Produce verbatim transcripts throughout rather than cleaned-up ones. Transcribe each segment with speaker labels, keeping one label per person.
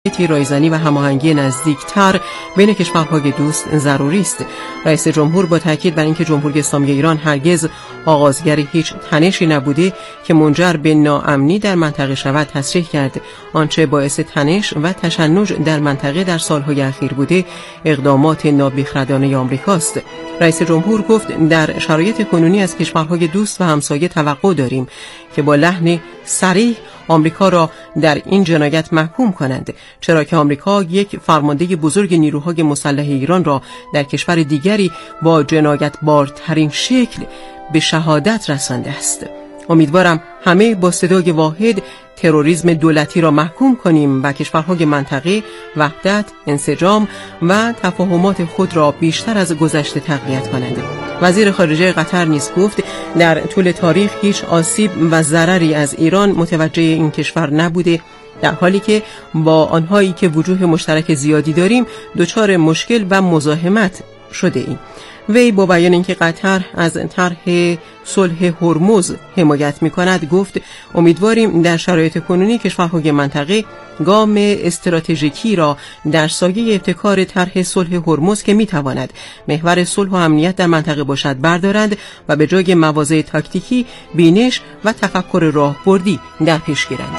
Speaker 1: رایزنی و هماهنگی نزدیکتر بین کشورهای دوست ضروری است. رئیس جمهور با تاکید بر اینکه جمهوری اسلامی ایران هرگز آغازگر هیچ تنشی نبوده که منجر به ناامنی در منطقه شود تصریح کرد. آنچه باعث تنش و تشنج در منطقه در سالهای اخیر بوده اقدامات نابخردانه آمریکاست. رئیس جمهور گفت در شرایط کنونی از کشورهای دوست و همسایه توقع داریم که با لحن صریح آمریکا را در این جنایت محکوم کنند، چرا که آمریکا یک فرمانده بزرگ نیروهای مسلح ایران را در کشور دیگری با جنایتبارترین شکل به شهادت رسانده است. امیدوارم همه با صدای واحد تروریسم دولتی را محکوم کنیم و کشورهای منطقه وحدت، انسجام و تفاهمات خود را بیشتر از گذشته تقویت کنند. وزیر خارجه قطر نیز گفت در طول تاریخ هیچ آسیب و ضرری از ایران متوجه این کشور نبوده، در حالی که با آنهایی که وجوه مشترک زیادی داریم دچار مشکل و مزاحمت شده ایم. وی با بیان اینکه قطر از طرح صلح هرمز حمایت می‌کند گفت امیدواریم در شرایط کنونی کشورهای منطقه گام استراتژیکی را در سایه ابتکار طرح صلح هرمز که می‌تواند محور صلح و امنیت در منطقه باشد بردارند و به جای مواضع تاکتیکی بینش و تفکر راهبردی در پیش گیرند.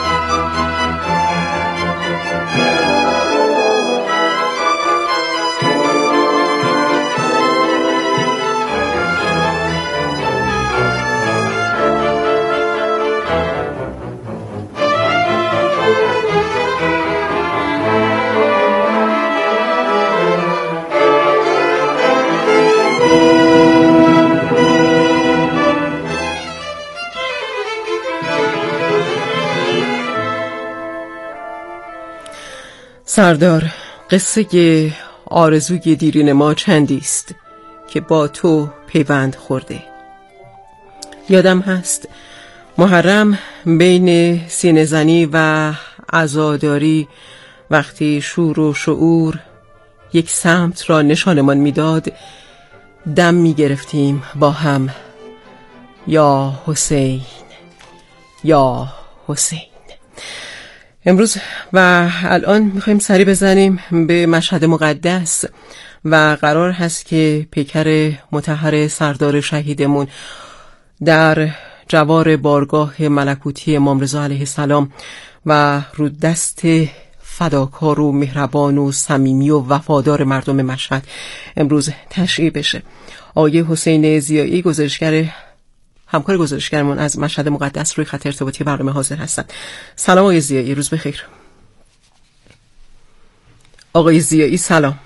Speaker 1: سردار، قصه آرزوی دیرین ما چندی است که با تو پیوند خورده. یادم هست محرم بین سینه زنی و عزاداری وقتی شور و شعور یک سمت را نشانمان میداد دم می گرفتیم با هم، یا حسین یا حسین. امروز و الان میخوایم سری بزنیم به مشهد مقدس و قرار هست که پیکر مطهر سردار شهیدمون در جوار بارگاه ملکوتی امام رضا علیه السلام و رو دست فداکار و مهربان و صمیمی و وفادار مردم مشهد امروز تشییع بشه. آقای حسین ضیایی گزارشگر همکار گزارشگرمون از مشهد مقدس روی خط ارتباطی برنامه حاضر هستند. سلام آقای ضیایی، روز بخیر. آقای ضیایی سلام.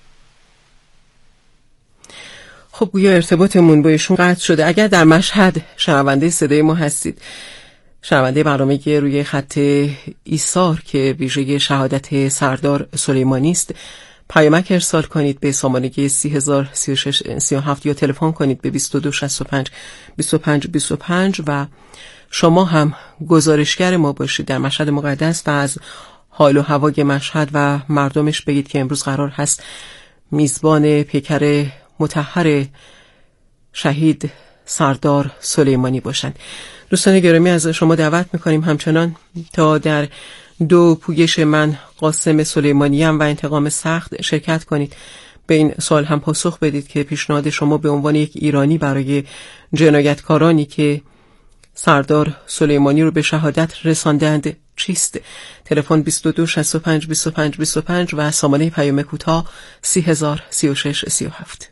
Speaker 1: خب گویا ارتباطمون با ایشون قطع شده. اگر در مشهد شنونده صدای ما هستید، شنونده برنامه روی خط ایثار که ویژه شهادت سردار سلیمانی است، پیامک ارسال کنید به سامانه سی هزار سی و شش سی و هفت یا تلفن کنید به بیست و دو شصت و پنج بیست و پنج بیست و پنج و شما هم گزارشگر ما باشید در مشهد مقدس و از حال و هوای مشهد و مردمش بگید که امروز قرار هست میزبان پیکر مطهر شهید سردار سلیمانی باشند. دوستان گرامی از شما دعوت میکنیم همچنان تا در دو پویش من قاسم سلیمانیم و انتقام سخت شرکت کنید. به این سوال هم پاسخ بدید که پیشنهاد شما به عنوان یک ایرانی برای جنایتکارانی که سردار سلیمانی رو به شهادت رساندند چیست؟ تلفن بیست و دو شصت و پنج بیست و پنج بیست و پنج و سامانه پیام کوتاه سی هزار سی و شش سی و هفت.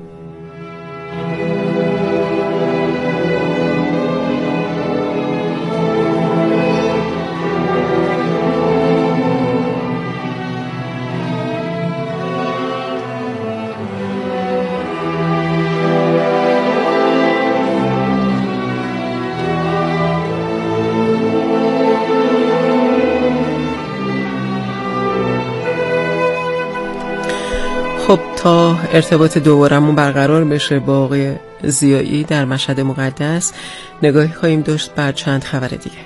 Speaker 1: خب تا ارتباط دوبارمون برقرار بشه با آقای ضیایی در مشهد مقدس، نگاهی خواهیم داشت بر چند خبر دیگر.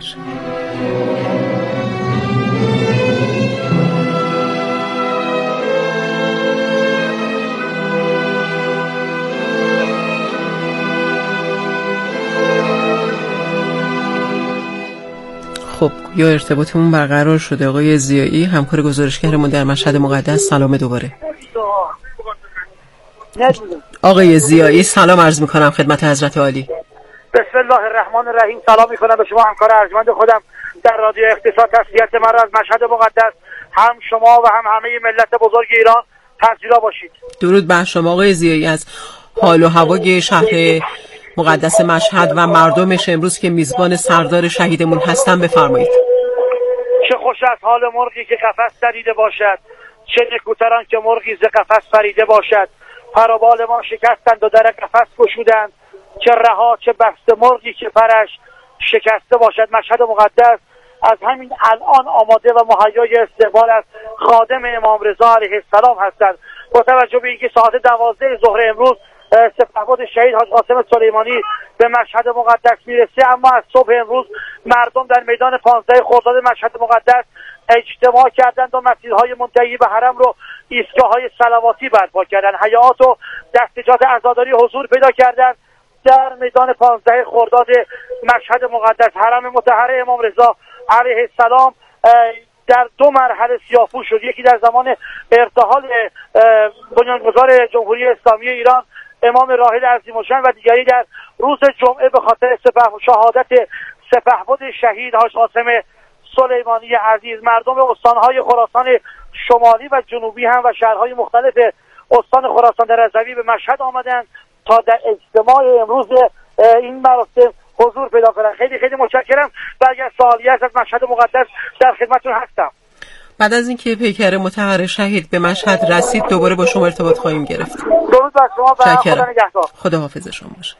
Speaker 1: خب یا ارتباطمون برقرار شده. آقای ضیایی همکار گزارشگرمون در مشهد مقدس، سلام دوباره. آقای ضیایی سلام عرض میکنم خدمت حضرت عالی.
Speaker 2: بسم الله الرحمن الرحیم. سلام میکنم به شما همکار ارجمند خودم در رادیو اقتصاد. تسلیت من را از مشهد مقدس هم شما و هم همه ملت بزرگ ایران پذیرا باشید. درود
Speaker 1: بر شما آقای ضیایی. از حال و هوای شهر مقدس مشهد و مردمش امروز که میزبان سردار شهیدمون هستن بفرمایید.
Speaker 2: چه خوش از حال مرغی که قفس دریده باشد، چه نکوتران که مرغی ز قفس پریده باشد. پروبال ما شکستند و در قفس گشودند، چه رها چه بسته مرغی که پرش شکسته باشد. مشهد مقدس از همین الان آماده و مهیای استقبال از خادم امام رضا علیه السلام هستند. با توجه به اینکه ساعت دوازده ظهر امروز سپهبد شهید حاج قاسم سلیمانی به مشهد مقدس میرسه، اما از صبح امروز مردم در میدان پانزده خرداد مشهد مقدس اجتماع کردند و مسیرهای منتهی به حرم رو ایستگاه‌های صلواتی برپا کردند. حیات و دستجات عزاداری حضور پیدا کردند در میدان پانزده خرداد مشهد مقدس. حرم مطهر امام رضا علیه السلام در دو مرحله سیاه‌پوش شد، یکی در زمان ارتحال بنیانگذار جمهوری اسلامی ایران امام راحل عظیم‌الشأن و دیگری در روز جمعه به خاطر سپه شهادت سپهبد شهید حاج قاسم سلیمانی عزیز. مردم استان‌های خراسان شمالی و جنوبی هم و شهرهای مختلف استان خراسان رضوی به مشهد آمدند تا در اجتماع امروز این مراسم حضور پیدا کنند. خیلی خیلی متشکرم و اگر سوالی هست از مشهد مقدس در خدمتتون هستم.
Speaker 1: بعد از اینکه پیکر مطهر شهید به مشهد رسید دوباره با شما ارتباط خواهیم گرفت.
Speaker 2: درود بر شما و خدا نگهدار.
Speaker 1: خدا حافظ شما باشه.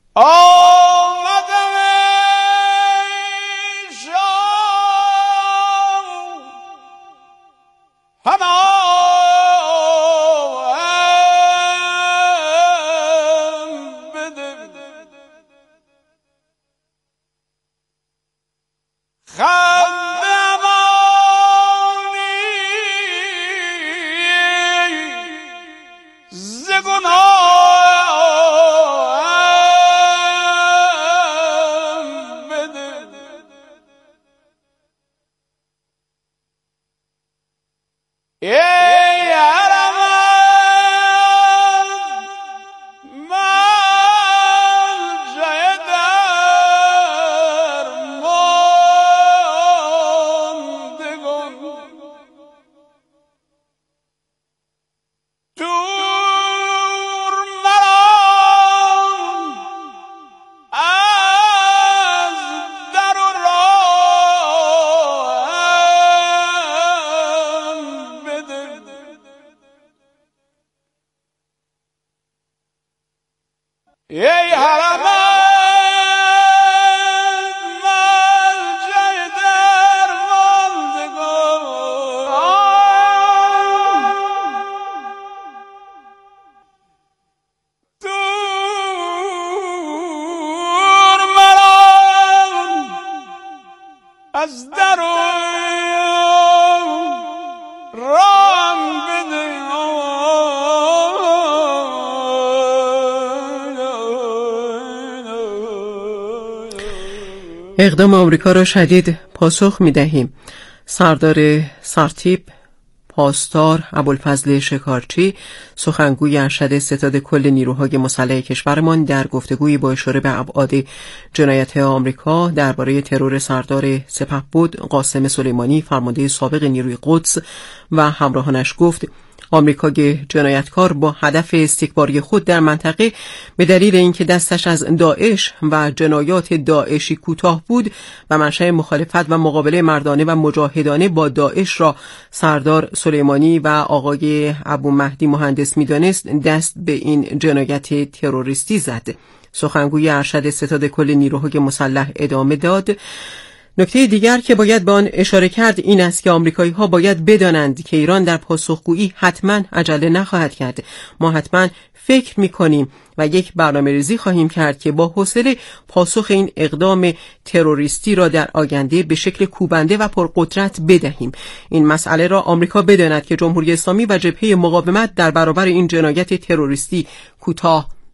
Speaker 1: اقدام آمریکا را شدید پاسخ می دهیم. سردار سرتیپ پاسدار ابوالفضل شکارچی سخنگوی ارشد ستاد کل نیروهای مسلح کشورمان در گفتگویی با اشاره به ابعاد جنایت آمریکا درباره ترور سردار سپهبد قاسم سلیمانی فرمانده سابق نیروی قدس و همراهانش گفت آمریکای جنایتکار با هدف استکباری خود در منطقه به دلیل اینکه دستش از داعش و جنایات داعشی کوتاه بود و منشأ مخالفت و مقابله مردانه و مجاهدانه با داعش را سردار سلیمانی و آقای ابو مهدی مهندس می‌دانست، دست به این جنایت تروریستی زد. سخنگوی ارشد ستاد کل نیروهای مسلح ادامه داد: نکته دیگر که باید به آن اشاره کرد این است که آمریکایی‌ها باید بدانند که ایران در پاسخگویی حتما عجله نخواهد کرد. ما حتما فکر می‌کنیم و یک برنامه‌ریزی خواهیم کرد که با حوصله پاسخ این اقدام تروریستی را در آینده به شکل کوبنده و پرقدرت بدهیم. این مسئله را آمریکا بداند که جمهوری اسلامی و جبهه مقاومت در برابر این جنایت تروریستی کوتاه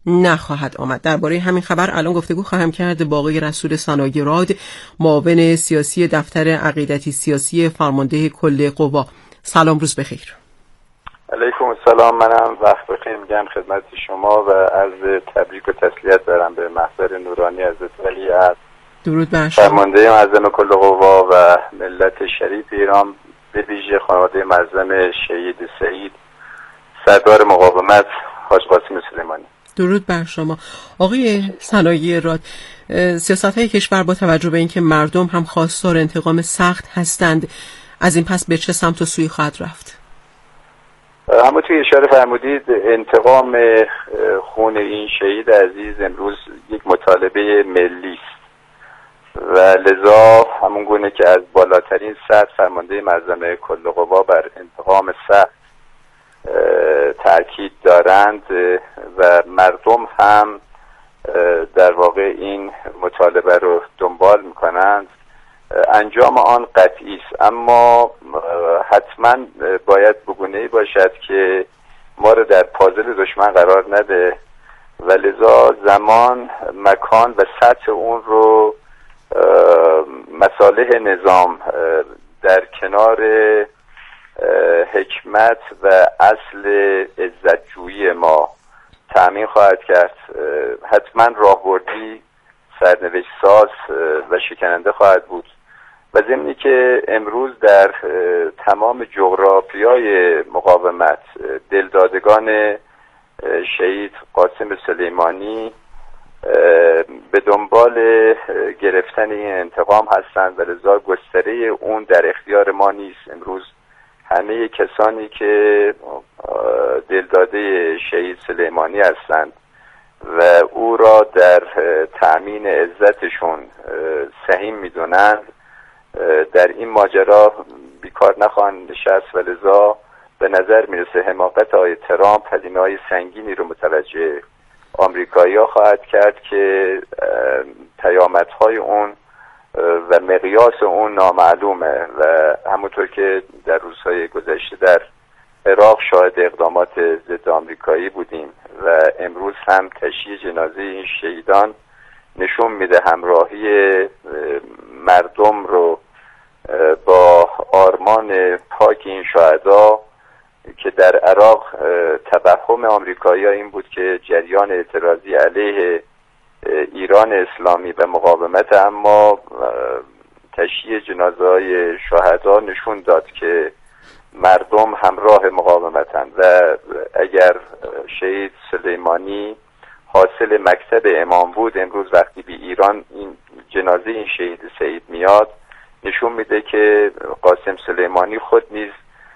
Speaker 1: نخواهد آمد. درباره همین خبر الان گفتگو خواهم کرد با آقای رسول ثناگراد، معاون سیاسی دفتر عقیدتی سیاسی فرمانده کل قوا. سلام، روز بخیر.
Speaker 3: علیکم السلام. منم وقت بخیر میگم خدمت شما و از تبریک و تسلیت دارم به محضر نورانی حضرت ولیعهد،
Speaker 1: درود بر شما،
Speaker 3: فرمانده معظم کل قوا و ملت شریف ایران، به ویژه خانواده معظم شهید سعید سردار مقاومت حاج قاسم سلیمانی.
Speaker 1: درود بر شما. آقای ثناگراد، سیاست‌های کشور با توجه به اینکه مردم هم خواستار انتقام سخت هستند، از این پس به چه سمت و سوی خواهد رفت؟
Speaker 3: همون توی اشاره فرمودید، انتقام خون این شهید عزیز امروز یک مطالبه ملی است و لذا همون گونه که از بالاترین سطح فرمانده معظم کل قوا بر انتقام سخت تأکید دارند و مردم هم در واقع این مطالبه رو دنبال میکنند، انجام آن قطعی است، اما حتما باید بگونه‌ای باشد که ما رو در پازل دشمن قرار نده و لذا زمان، مکان و سطح اون رو مصالح نظام در کنار حکمت و اصل عزتجویی ما تأمین خواهد کرد. حتما راهبردی سرنوشت ساز و شکننده خواهد بود و ضمنی که امروز در تمام جغرافیای مقاومت دلدادگان شهید قاسم سلیمانی به دنبال گرفتن این انتقام هستند و لذا گستره اون در اختیار ما نیست. امروز همه کسانی که دلداده شهید سلیمانی هستند و او را در تأمین عزتشون سهیم میدونند در این ماجرا بیکار نخواهند نشست و لذا به نظر میرسه حماقت آقای ترامپ هزینه‌های سنگینی رو متوجه آمریکایی‌ها خواهد کرد که پیامدهای اون و مقیاس اون نامعلومه و همونطور که در روزهای گذشته در عراق شاهد اقدامات ضد آمریکایی بودیم و امروز هم تشییع جنازه این شهیدان نشون میده همراهی مردم رو با آرمان پاک این شهدا که در عراق توهم آمریکایی‌ها این بود که جریان اعتراضی علیه ایران اسلامی و مقاومت، اما تشییع جنازه‌های شهدا نشون داد که مردم همراه مقاومتند و اگر شهید سلیمانی حاصل مکتب امام بود، امروز وقتی به ایران این جنازه این شهید سعید میاد نشون میده که قاسم سلیمانی خود نیز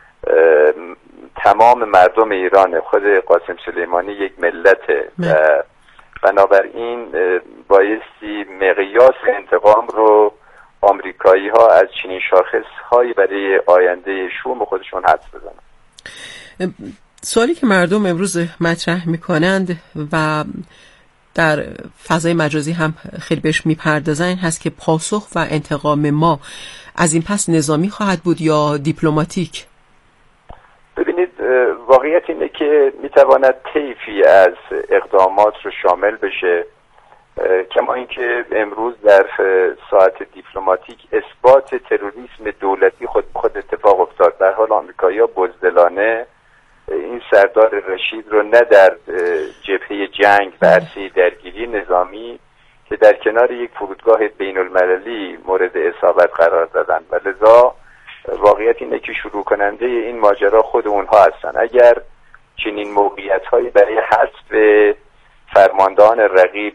Speaker 3: تمام مردم ایران، خود قاسم سلیمانی یک ملته و بنابراین بایستی مقیاس انتقام رو آمریکایی ها از چنین شاخص هایی برای آینده شوم خودشون حدس بزنن.
Speaker 1: سوالی که مردم امروز مطرح میکنند و در فضای مجازی هم خیلی بهش میپردازن این هست که پاسخ و انتقام ما از این پس نظامی خواهد بود یا دیپلماتیک؟
Speaker 3: ببینید، واقعیت اینه که میتواند طیفی از اقدامات رو شامل بشه، کما اینکه امروز در ساعت دیپلماتیک اثبات تروریسم دولتی خود خود اتفاق افتاد. در حال آمریکایی‌ها بزدلانه این سردار رشید رو نه در جبهه جنگ و عرصه درگیری نظامی که در کنار یک فرودگاه بین المللی مورد اصابت قرار دادن و لذا واقعیت اینه که شروع کننده این ماجرا خود اونها هستن. اگر چنین موقعیت‌هایی برای حذف فرماندهان رقیب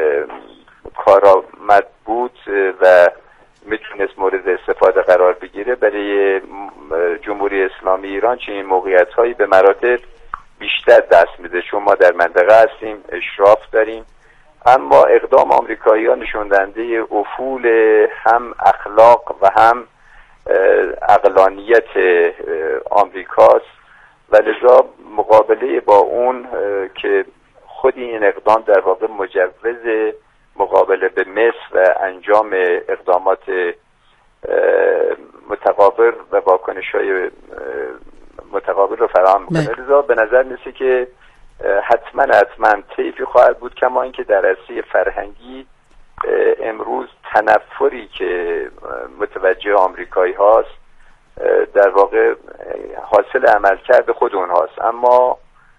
Speaker 3: کارآمد بود و میتونست مورد استفاده قرار بگیره، برای جمهوری اسلامی ایران چنین موقعیت‌هایی به مراتب بیشتر دست میده، چون ما در منطقه هستیم، اشراف داریم، اما اقدام آمریکایی‌ها نشون دهنده افول هم اخلاق و هم عقلانیت آمریکاست و لذا مقابله با اون که خود این اقدام در واقع مجوز مقابله به مصر و انجام اقدامات متقابل و واکنش‌های متقابل رو فراهم می‌کنه. لذا به نظر میسه که حتما حتما طیفی خواهد بود، کما اینکه در عرصه فرهنگی امروز تنفری که متوجه آمریکایی هاست در واقع حاصل عملکرد خود اونهاست، اما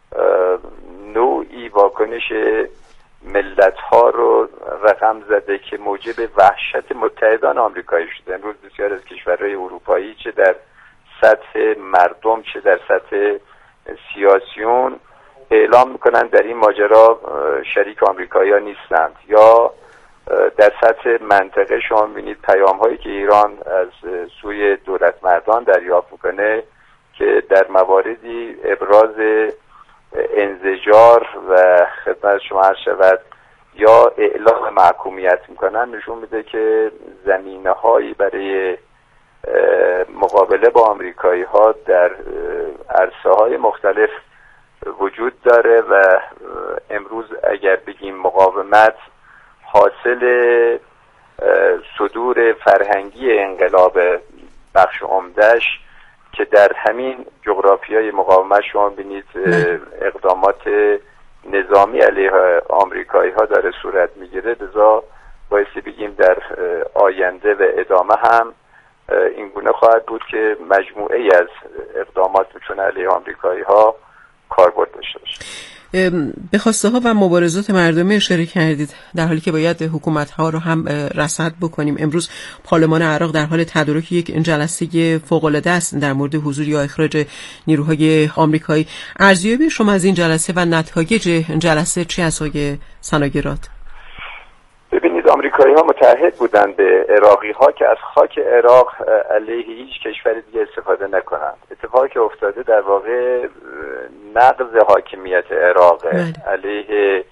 Speaker 3: نوعی واکنش ملت ها رو رقم زده که موجب وحشت متحدان آمریکایی شده. امروز بسیار از کشورهای اروپایی چه در سطح مردم چه در سطح سیاسیون اعلام میکنن در این ماجرا شریک آمریکایی ها نیستند، یا در سطح منطقه شما می‌بینید پیام هایی که ایران از سوی دولت مردان دریافت میکنه که در مواردی ابراز انزجار و خدمت شما عرض شود یا اعلام محکومیت میکنن، نشون میده که زمینه هایی برای مقابله با آمریکایی ها در عرصه های مختلف وجود داره و امروز اگر بگیم مقاومت حاصل صدور فرهنگی انقلاب بخش عمده‌اش که در همین جغرافیای مقاومت شما بینید اقدامات نظامی علیه آمریکایی ها داره صورت میگیره، لذا بایستی بگیم در آینده و ادامه هم این گونه خواهد بود که مجموعه ای از اقدامات میتونه علیه آمریکایی ها کاربرد داشته باشه.
Speaker 1: به خواسته ها و مبارزات مردمی اشاره کردید، در حالی که باید حکومت ها رو هم رصد بکنیم. امروز پارلمان عراق در حال تدارک یک جلسه فوق العاده است در مورد حضور یا اخراج نیروهای آمریکایی. ارزیابی شما از این جلسه و نتایج جلسه چی است آقای سناگراد؟
Speaker 3: ببینید، آمریکایی ها متعهد بودند به عراقی ها که از خاک عراق علیه هیچ کشور دیگه استفاده نکنند. اتفاقی که افتاده در واقع نقض حاکمیت عراق علیه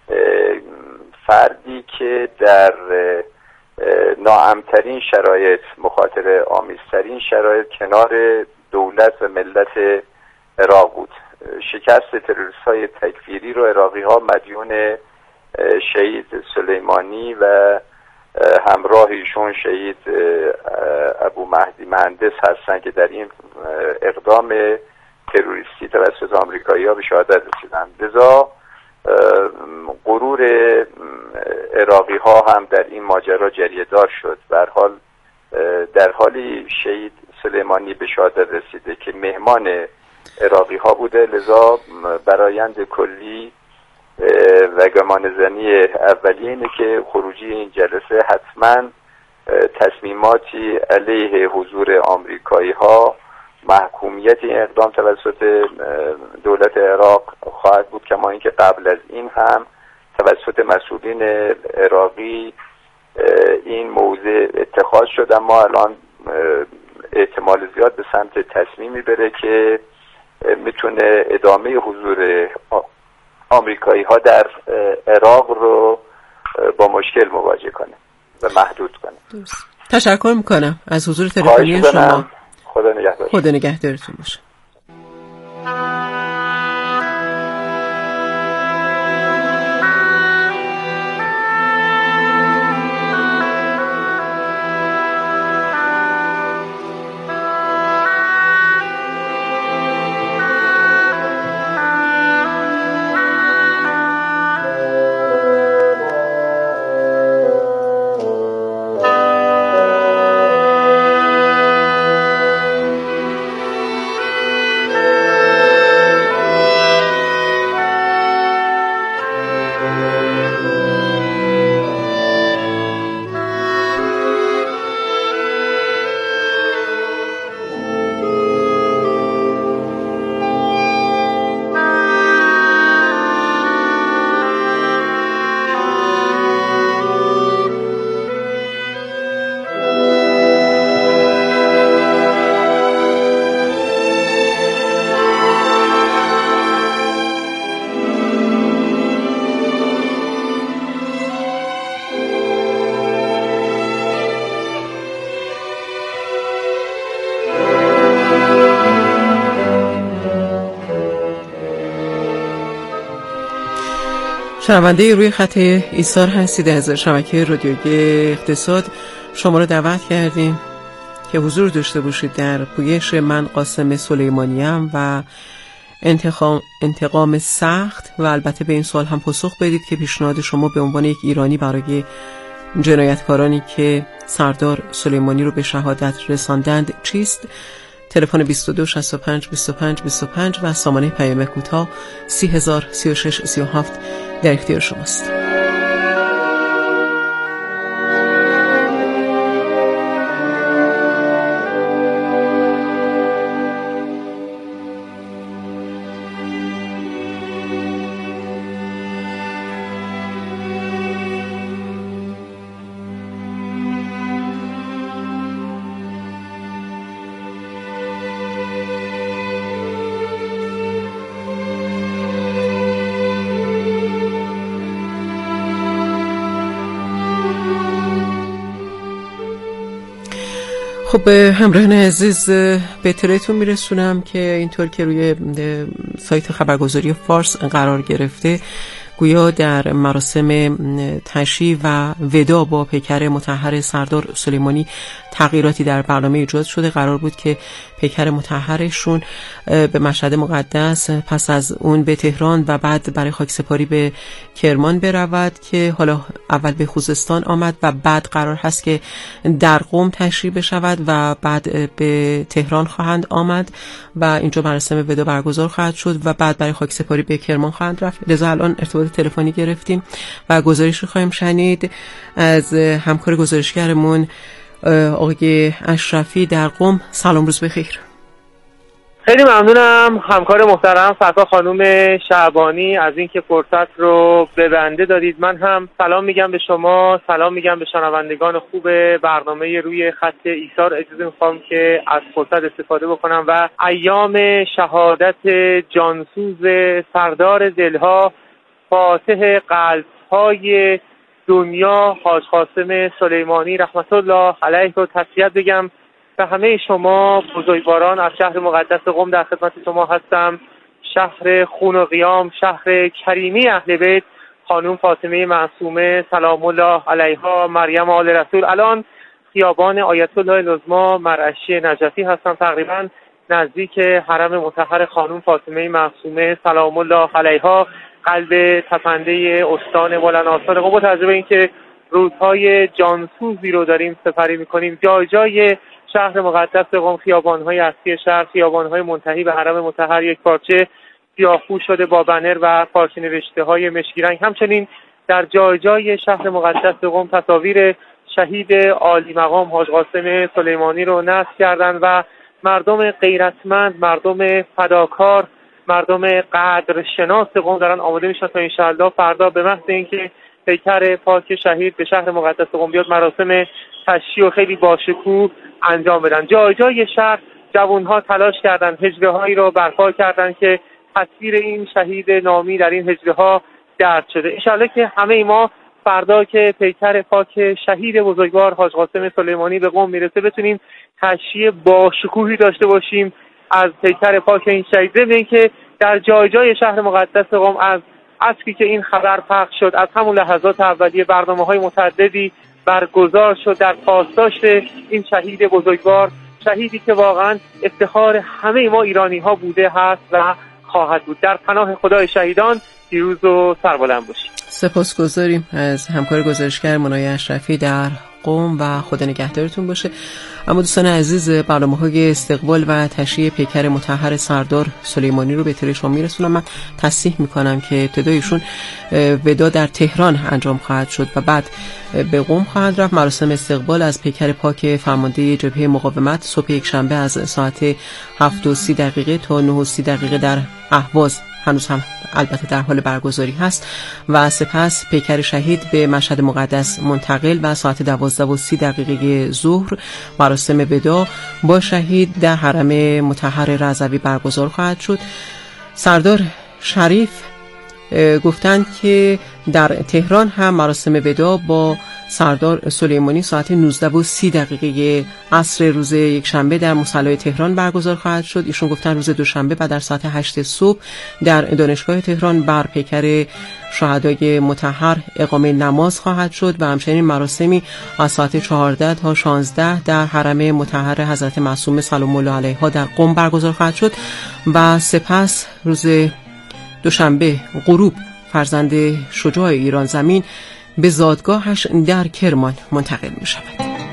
Speaker 3: فردی که در ناامن‌ترین شرایط، مخاطره آمیزترین شرایط کنار دولت و ملت عراق بود. شکست تروریست های تکفیری رو عراقی ها مدیون شهید سلیمانی و همراه ایشون شهید ابو مهدی مهندس هستند که در این اقدام تروریستی توسط آمریکایی‌ها به شهادت رسیدند. لذا غرور عراقی ها هم در این ماجرا جریه‌دار شد. به هر حال در حالی شهید سلیمانی به شهادت رسیده که مهمان عراقی ها بوده، لذا برآیند کلی و گمانه‌زنی اولیه اینه که خروجی این جلسه حتما تصمیماتی علیه حضور آمریکایی ها، محکومیت این اقدام توسط دولت عراق خواهد بود، کما اینکه قبل از این هم توسط مسئولین عراقی این موضع اتخاذ شد، اما الان احتمال زیاد به سمت تصمیمی بره که میتونه ادامه حضور آمریکایی ها در عراق رو با مشکل مواجه کنه و محدود کنه. درست.
Speaker 1: تشکر میکنم از حضور تلفنی شما.
Speaker 3: خدا نگهدار.
Speaker 1: خدا نگهدارتون باشه. شنونده روی خط ایثار هستید از شبکه رادیویی اقتصاد. شما رو دعوت کردیم که حضور داشته باشید در پویش من قاسم سلیمانیم و انتقام, انتقام سخت و البته به این سوال هم پاسخ بدید که پیشنهاد شما به عنوان یک ایرانی برای جنایتکارانی که سردار سلیمانی رو به شهادت رساندند چیست؟ تلفن بیست و دو شصت و پنج بیست و پنج بیست و پنج و سامانه پیام کوتاه سی هزار سی و شش سی و هفت در اختیار شماست. خب همراهان عزیز، به اطلاعتون میرسونم که اینطور که روی سایت خبرگزاری فارس قرار گرفته، گویا در مراسم تشییع و وداع با پیکر مطهر سردار سلیمانی تغییراتی در برنامه ایجاد شده. قرار بود که پیکر مطهرشون به مشهد مقدس، پس از اون به تهران و بعد برای خاکسپاری به کرمان برود که حالا اول به خوزستان آمد و بعد قرار هست که در قم تشییع بشود و بعد به تهران خواهند آمد و اینجا مراسم وداع برگزار خواهد شد و بعد برای خاکسپاری به کرمان خواهند رفت. لذا الان ارتباط تلفنی گرفتیم و گزارش خواهیم شنید از همکار گزارشگرمون آقای اشرفی در قم. سلام، روز بخیر.
Speaker 4: خیلی ممنونم همکار محترم فتا خانم شعبانی از اینکه فرصت رو به بنده دادید. من هم سلام میگم به شما، سلام میگم به شنوندگان خوب برنامه روی خط ایثار. اجازه میخوام که از فرصت استفاده بکنم و ایام شهادت جانسوز سردار دلها، فاتح قلب‌های دنیا حاج قاسم سلیمانی رحمت الله علیه رو تسلیت بگم. به همه شما بزرگواران از شهر مقدس قم در خدمت شما هستم. شهر خون و قیام، شهر کریمی اهل بیت، خانم فاطمه معصومه سلام الله علیها، مریم آل رسول. الان خیابان آیت الله العظمی مرعشی نجفی هستم، تقریبا نزدیک حرم مطهر خانم فاطمه معصومه سلام الله علیها، قلب تپنده استان بلند آثار قم. با توجه به اینکه روزهای جانسوزی رو داریم سپری میکنیم، جای جای شهر مقدس قم، خیابان‌های اصلی شهر، خیابان‌های منتهی به حرم مطهر یک پارچه سیاه‌پوش شده با بنر و پارچه نوشته‌های مشکی رنگ. همچنین در جای جای شهر مقدس قم تصاویر شهید عالی مقام حاج قاسم سلیمانی رو نصب کردن و مردم غیرتمند، مردم فداکار، مردم قدرشناس قم دارن آماده میشن تا انشاءالله فردا به محض اینکه پیکر پاک شهید به شهر مقدس قم بیاد مراسم تشییع خیلی باشکوه انجام بدن. جای جای شهر جوانها تلاش کردن، هجوه‌هایی رو برپا کردن که تصویر این شهید نامی در این هجوه‌ها درج شده. انشاءالله که همه ما فردا که پیکر پاک شهید بزرگوار حاج قاسم سلیمانی به قم میرسه بتونیم تشییع باشکوهی داشته باشیم از پیکر پاک این شهید. ببینید که در جای جای شهر مقدس قم از عصری که این خبر پخش شد، از همون لحظات اولیه برنامه‌های متعددی برگزار شد در پاسداشت این شهید بزرگوار، شهیدی که واقعا افتخار همه ما ایرانی‌ها بوده، هست و خواهد بود. در پناه خدای شهیدان پیروز و سربلند باشید.
Speaker 1: سپاسگزاریم از همکار گزارشگر منای اشرفی در قم و خدا نگهدارتون باشه. اما دوستان عزیز، برنامه‌های استقبال و تشییع پیکر مطهر سردار سلیمانی رو به اطلاع شما میرسونم. من تصحیح میکنم که ابتدایشون وداع در تهران انجام خواهد شد و بعد به قم خواهد رفت. مراسم استقبال از پیکر پاک فرمانده جبهه مقاومت صبح یک شنبه از ساعت هفت و سی دقیقه تا نه و سی دقیقه در اهواز هنوز هم البته در حال برگزاری هست و سپس پیکر شهید به مشهد مقدس منتقل و ساعت دوازده و سی دقیقه ظهر مراسم وداع با شهید در حرم مطهر رضوی برگزار خواهد شد. سردار شریف گفتند که در تهران هم مراسم وداع با سردار سلیمانی ساعت نوزده و سی دقیقه عصر روز یکشنبه در مصلی تهران برگزار خواهد شد. ایشون گفتن روز دوشنبه بعد در ساعت هشت صبح در دانشگاه تهران بر پیکر شهدای مطهر اقامه نماز خواهد شد و همچنین مراسمی از ساعت چهارده تا شانزده در حرم مطهر حضرت معصومه سلام الله علیها در قم برگزار خواهد شد و سپس روز دوشنبه غروب فرزند شجاع ایران زمین به زادگاهش در کرمان منتقل می شود.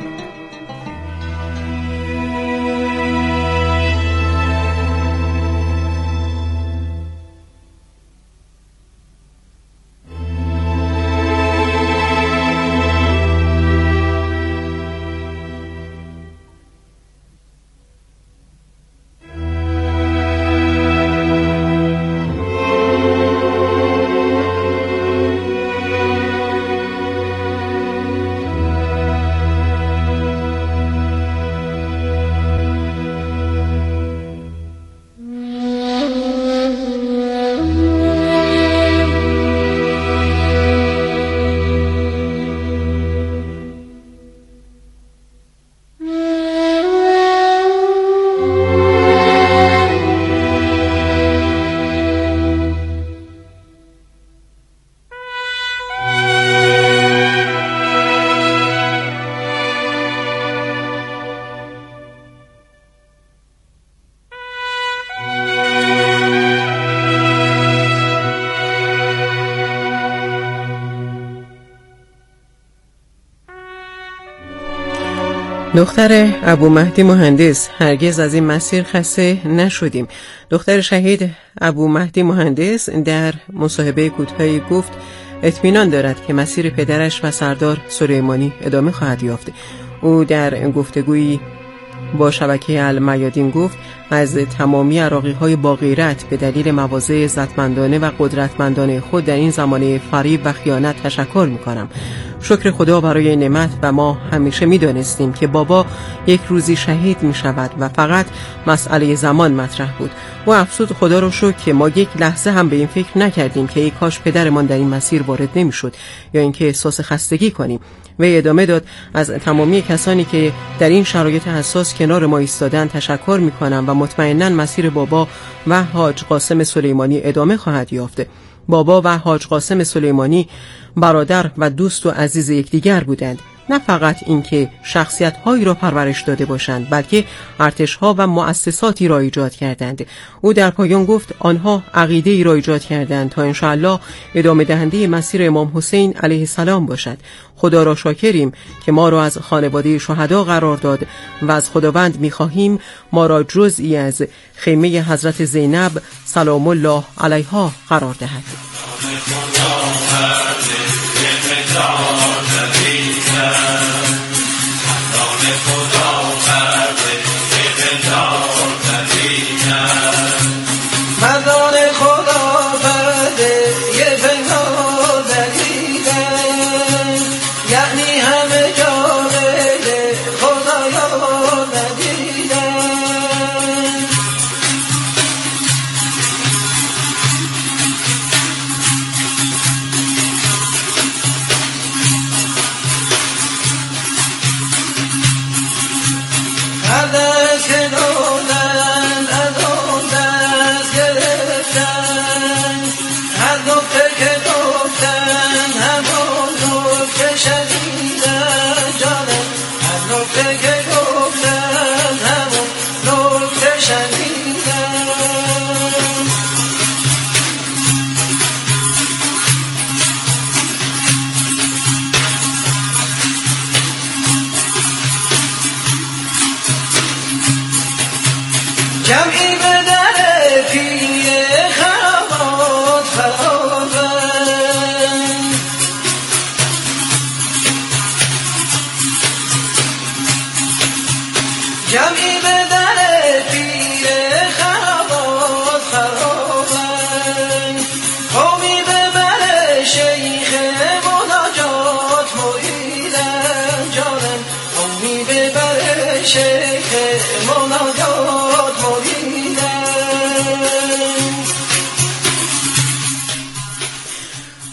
Speaker 1: دختر ابو مهدی مهندس: هرگز از این مسیر خسته نشدیم. دختر شهید ابو مهدی مهندس در مصاحبه کوتاهی گفت اطمینان دارد که مسیر پدرش و سردار سلیمانی ادامه خواهد یافت. او در گفتگویی با شبکه المیادین گفت از تمامی عراقی‌های با غیرت به دلیل مواضع عزتمندانه و قدرتمندانه خود در این زمانه فریب و خیانت تشکر می‌کنم. شکر خدا برای این نعمت و ما همیشه می‌دانستیم که بابا یک روزی شهید می‌شود و فقط مسئله زمان مطرح بود. و افسود خدا رو شکر که ما یک لحظه هم به این فکر نکردیم که ای کاش پدرمان در این مسیر وارد نمی‌شد یا اینکه احساس خستگی کنیم. و ادامه داد از تمامی کسانی که در این شرایط حساس کنار ما ایستادن تشکر می‌کنم و مطمئناً مسیر بابا و حاج قاسم سلیمانی ادامه خواهد یافت. بابا و حاج قاسم سلیمانی برادر و دوست و عزیز یکدیگر بودند. نه فقط اینکه شخصیت‌هایی را پرورش داده باشند، بلکه ارتش‌ها و مؤسساتی را ایجاد کردند. او در پایان گفت آنها عقیده‌ای را ایجاد کردند تا انشاءالله ادامه دهنده مسیر امام حسین علیه السلام باشد. خدا را شاکریم که ما را از خانواده شهدا قرار داد و از خداوند می‌خواهیم ما را جزئی از خیمه حضرت زینب سلام الله علیها قرار دهد.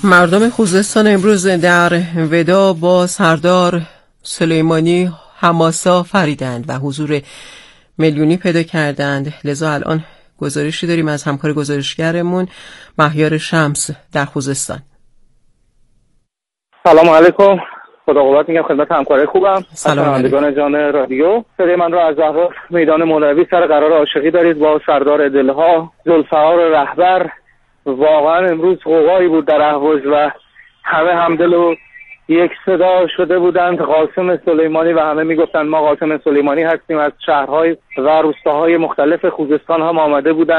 Speaker 1: مردم خوزستان امروز در ودا با سردار سلیمانی حماسا فریدند و حضور میلیونی پیدا کردند. لذا الان گزارشی داریم از همکار گزارشگرمون مهیار شمس در خوزستان.
Speaker 5: سلام علیکم، خدا قوت میگم خدمت همکارای خوبم.
Speaker 1: سلام علیکم
Speaker 5: جان رادیو. صدای من رو از زهرا میدان مولوی سر قرار عاشقی دارید با سردار دلها ذوالفقار رهبر. واقعا امروز قوقایی بود در اهواز و همه همدل و یک صدا شده بودند. قاسم سلیمانی و همه میگفتند ما قاسم سلیمانی هستیم. از شهرهای و روستاهای مختلف خوزستان هم آمده بودند.